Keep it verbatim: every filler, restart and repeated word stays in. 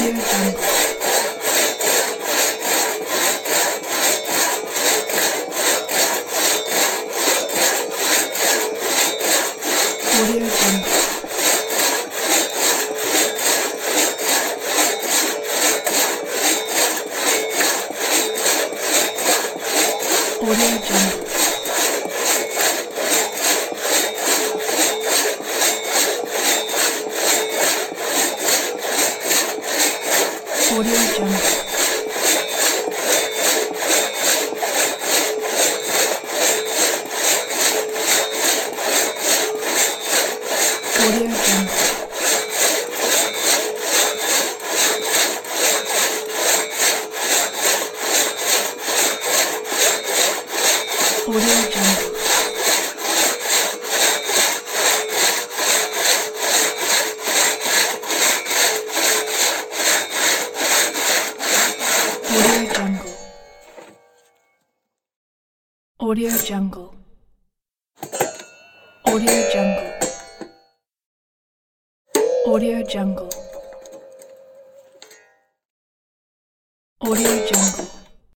Audio Jungle. Audio Jungle. Audio Jungle. Audio Jungle. Audio Jungle. Audio Jungle. Audio Jungle. Audio Jungle. Audio Jungle. Audio Jungle. Audio